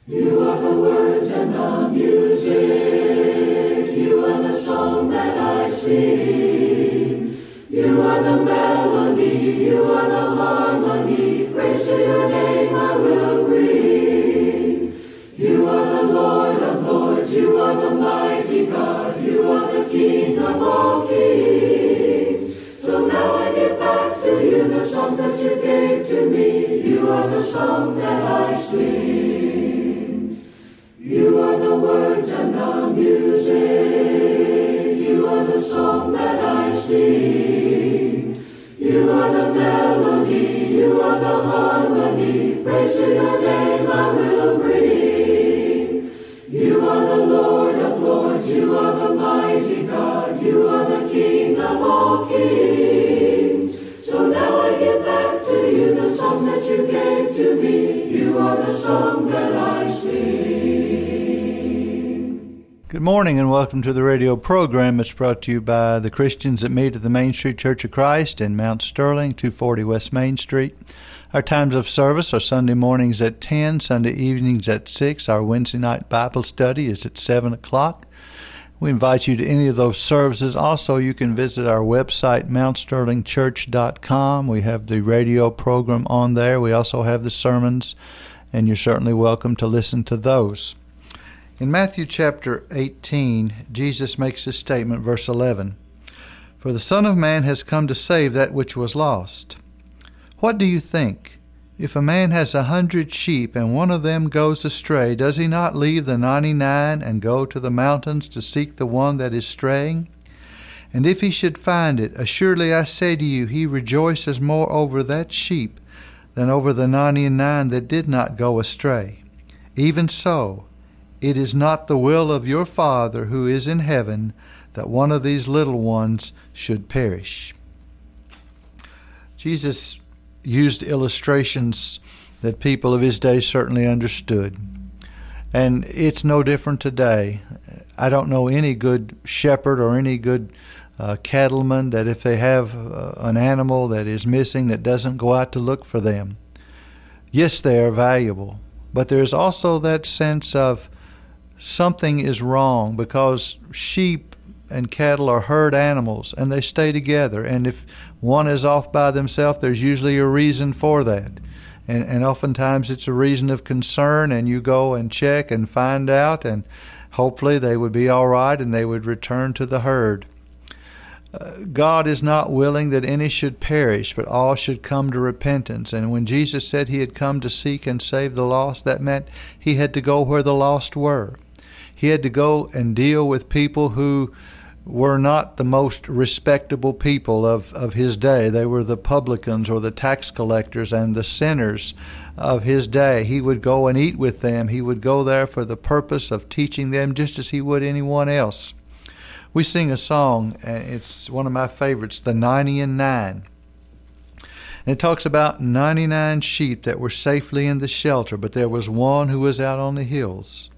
You are the words and the music. You are the song that I sing. You are the melody. You are the harmony. Praise to your name I will bring. You are the Lord of lords. You are the mighty God. You are the King of all kings. So now I give back to you the songs that you gave to me. You are the song that I sing. You are the words and the music. You are the song that I sing. You are the melody. You are the harmony. Praise to your name I will bring. You are the Lord of lords. You are the mighty God. You are the King of all kings. So now I give back to you the songs that you gave to me. You are the song that I sing. Good morning and welcome to the radio program. It's brought to you by the Christians that meet at the Main Street Church of Christ in Mount Sterling, 240 West Main Street. Our times of service are Sunday mornings at 10, Sunday evenings at 6. Our Wednesday night Bible study is at 7 o'clock. We invite you to any of those services. Also, you can visit our website, mountsterlingchurch.com. We have the radio program on there. We also have the sermons, and you're certainly welcome to listen to those. In Matthew chapter 18, Jesus makes this statement, verse 11, "For the Son of Man has come to save that which was lost. What do you think? If a man has 100 sheep and one of them goes astray, does he not leave the 99 and go to the mountains to seek the one that is straying? And if he should find it, assuredly I say to you, he rejoices more over that sheep than over the 99 that did not go astray. Even so, it is not the will of your Father who is in heaven that one of these little ones should perish." Jesus used illustrations that people of his day certainly understood. And it's no different today. I don't know any good shepherd or any good cattleman that if they have an animal that is missing that doesn't go out to look for them. Yes, they are valuable, but there's also that sense of something is wrong because sheep and cattle are herd animals and they stay together, and if one is off by themselves, there's usually a reason for that, and oftentimes it's a reason of concern, and you go and check and find out, and hopefully they would be all right and they would return to the herd. God is not willing that any should perish, but all should come to repentance. And when Jesus said he had come to seek and save the lost, that meant he had to go where the lost were. He had to go and deal with people who were not the most respectable people of his day. They were the publicans or the tax collectors and the sinners of his day. He would go and eat with them. He would go there for the purpose of teaching them just as he would anyone else. We sing a song, and it's one of my favorites, the 90 and 9. And it talks about 99 sheep that were safely in the shelter, but there was one who was out on the hills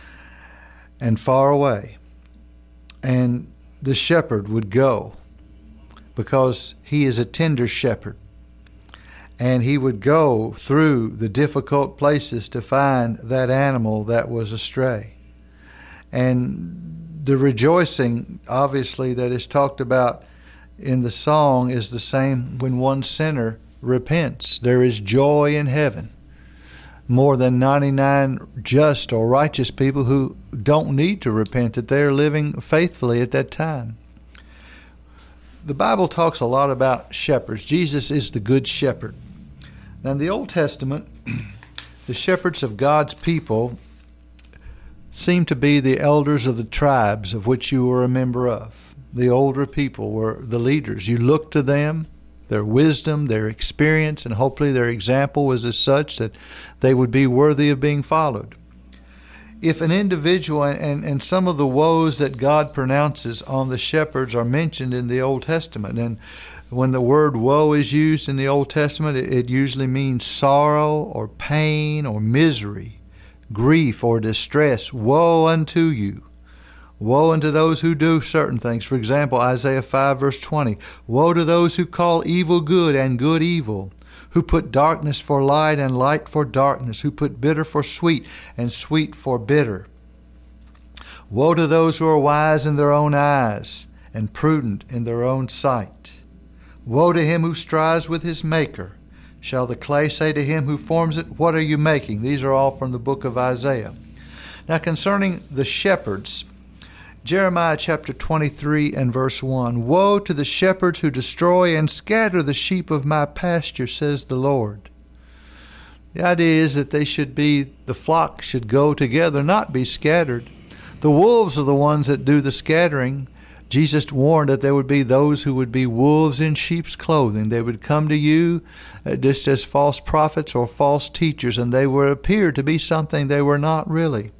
and far away. And the shepherd would go because he is a tender shepherd. And he would go through the difficult places to find that animal that was astray. And the rejoicing, obviously, that is talked about in the song is the same when one sinner repents. There is joy in heaven. More than 99 just or righteous people who don't need to repent, that they're living faithfully at that time. The Bible talks a lot about shepherds. Jesus is the good shepherd. Now in the Old Testament, the shepherds of God's people seem to be the elders of the tribes of which you were a member of. The older people were the leaders. You looked to them, their wisdom, their experience, and hopefully their example was as such that they would be worthy of being followed. If an individual, and some of the woes that God pronounces on the shepherds are mentioned in the Old Testament, and when the word woe is used in the Old Testament, it usually means sorrow or pain or misery, grief or distress. Woe unto you. Woe unto those who do certain things. For example, Isaiah 5 verse 20. Woe to those who call evil good and good evil, who put darkness for light and light for darkness, who put bitter for sweet and sweet for bitter. Woe to those who are wise in their own eyes and prudent in their own sight. Woe to him who strives with his maker. Shall the clay say to him who forms it, what are you making? These are all from the book of Isaiah. Now concerning the shepherds, Jeremiah chapter 23 and verse 1, Woe to the shepherds who destroy and scatter the sheep of my pasture, says the Lord. The idea is that the flock should go together, not be scattered. The wolves are the ones that do the scattering. Jesus warned that there would be those who would be wolves in sheep's clothing. They would come to you just as false prophets or false teachers, and they would appear to be something they were not really.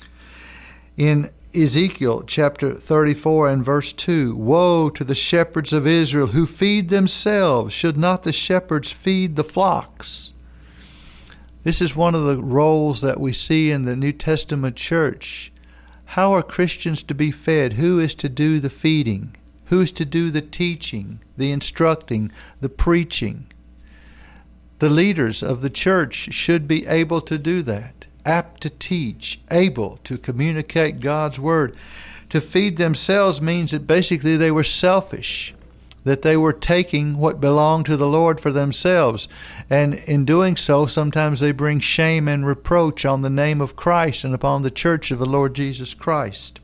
In Ezekiel chapter 34 and verse 2, Woe to the shepherds of Israel who feed themselves. Should not the shepherds feed the flocks? This is one of the roles that we see in the New Testament church. How are Christians to be fed? Who is to do the feeding? Who is to do the teaching, the instructing, the preaching? The leaders of the church should be able to do that, apt to teach, able to communicate God's word. To feed themselves means that basically they were selfish, that they were taking what belonged to the Lord for themselves. And in doing so, sometimes they bring shame and reproach on the name of Christ and upon the church of the Lord Jesus Christ.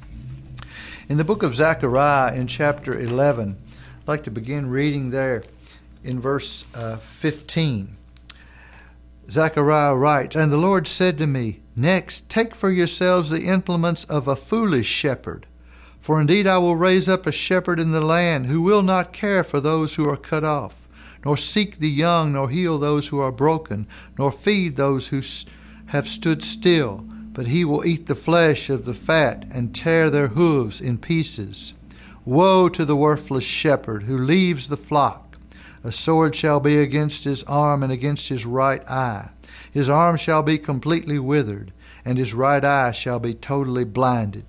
In the book of Zechariah in chapter 11, I'd like to begin reading there in verse 15. Zechariah writes, And the Lord said to me, Next, take for yourselves the implements of a foolish shepherd. For indeed I will raise up a shepherd in the land who will not care for those who are cut off, nor seek the young, nor heal those who are broken, nor feed those who have stood still. But he will eat the flesh of the fat and tear their hooves in pieces. Woe to the worthless shepherd who leaves the flock. A sword shall be against his arm and against his right eye. His arm shall be completely withered, and his right eye shall be totally blinded.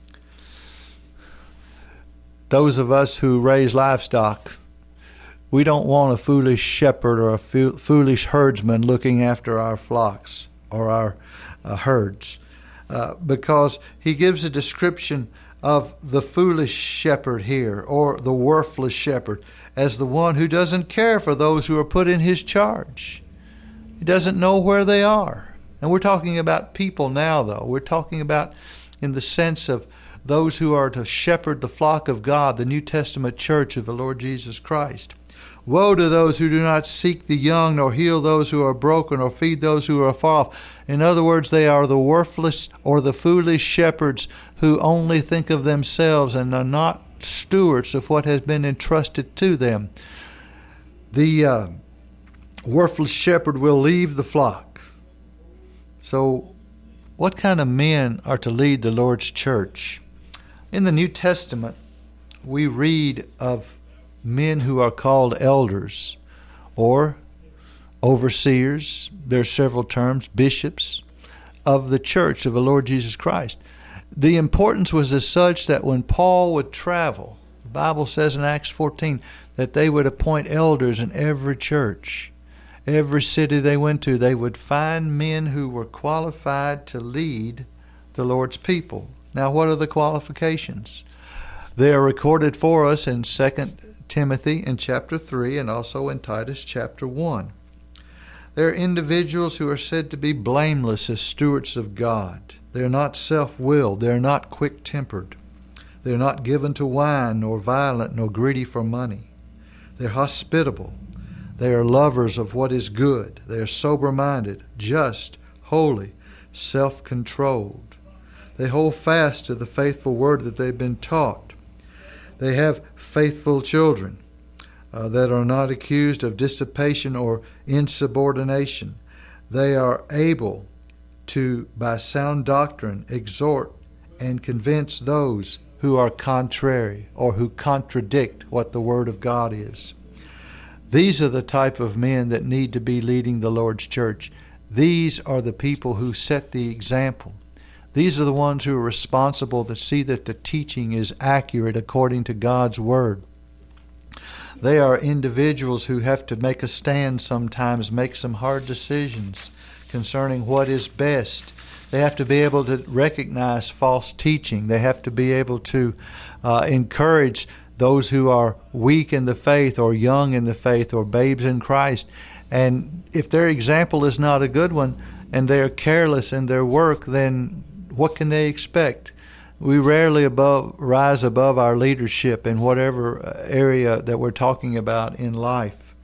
Those of us who raise livestock, we don't want a foolish shepherd or a foolish herdsman looking after our flocks or our herds, because he gives a description of the foolish shepherd here, or the worthless shepherd, as the one who doesn't care for those who are put in his charge. He doesn't know where they are. And we're talking about people now, though. We're talking about in the sense of those who are to shepherd the flock of God, the New Testament church of the Lord Jesus Christ. Woe to those who do not seek the young, nor heal those who are broken, or feed those who are far off. In other words, they are the worthless or the foolish shepherds who only think of themselves and are not stewards of what has been entrusted to them. The worthless shepherd will leave the flock. So, what kind of men are to lead the Lord's church? In the New Testament, we read of men who are called elders or overseers. There are several terms, bishops of the church of the Lord Jesus Christ. The importance was as such that when Paul would travel, the Bible says in Acts 14 that they would appoint elders in every church. Every city they went to, they would find men who were qualified to lead the Lord's people. Now, what are the qualifications? They are recorded for us in 2 Timothy in chapter 3 and also in Titus chapter 1. They are individuals who are said to be blameless as stewards of God. They are not self-willed. They are not quick-tempered. They are not given to wine, nor violent, nor greedy for money. They are hospitable. They are lovers of what is good. They are sober-minded, just, holy, self-controlled. They hold fast to the faithful word that they've been taught. They have faithful children that are not accused of dissipation or insubordination. They are able to, by sound doctrine, exhort and convince those who are contrary or who contradict what the Word of God is. These are the type of men that need to be leading the Lord's church. These are the people who set the example. These are the ones who are responsible to see that the teaching is accurate according to God's Word. They are individuals who have to make a stand sometimes, make some hard decisions concerning what is best. They have to be able to recognize false teaching. They have to be able to encourage those who are weak in the faith or young in the faith or babes in Christ. And if their example is not a good one and they are careless in their work, then what can they expect? We rarely rise above our leadership in whatever area that we're talking about in life.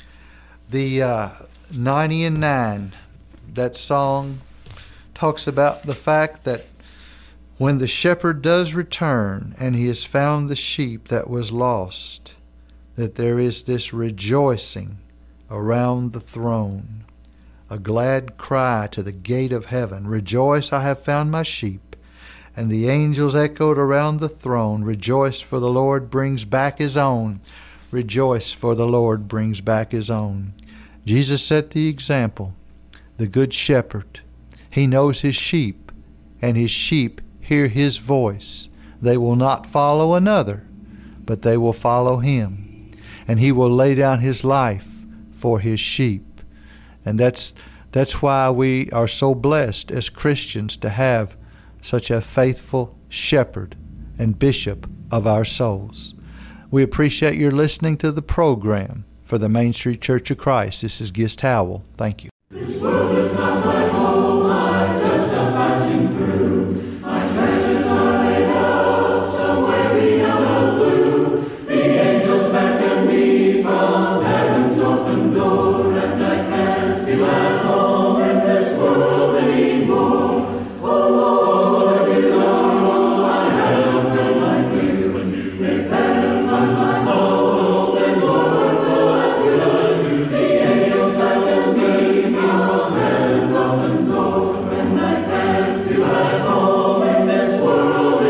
The 90 and 9, that song talks about the fact that when the shepherd does return and he has found the sheep that was lost, that there is this rejoicing around the throne, a glad cry to the gate of heaven, "Rejoice, I have found my sheep." And the angels echoed around the throne, "Rejoice, for the Lord brings back his own. Rejoice, for the Lord brings back his own." Jesus set the example, the good shepherd. He knows his sheep, and his sheep hear his voice. They will not follow another, but they will follow him. And he will lay down his life for his sheep. And that's why we are so blessed as Christians to have such a faithful shepherd and bishop of our souls. We appreciate your listening to the program. For the Main Street Church of Christ, this is Gist Howell. Thank you. This world is not my home, I'm just a passing through. My treasures are laid up somewhere beyond the blue. The angels beckon me from heaven's open door, and I can't feel at home in this world anymore. Oh Lord, you know I have no friend like you. If heaven's not my home, then Lord, what will I do? The angels beckon me from heaven's open door, and I can't feel at home in this world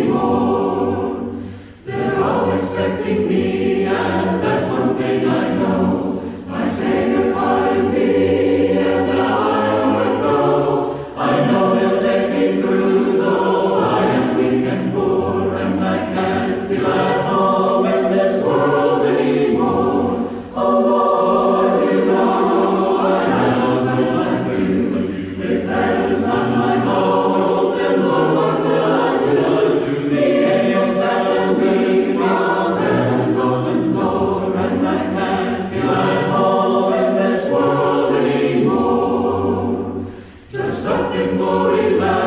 anymore. They're all expecting me, and that's one thing I know. My Savior pardoned me, and now I onward go. I know He'll take me through, though I am weak and poor, and I can't feel at home in this world anymore. Oh Lord, you know I have no friend like you. If heaven's not my home, then Lord, what will I do? The angels beckon me from heaven's open door, and I can't feel at home in this world anymore. Just up in glory land.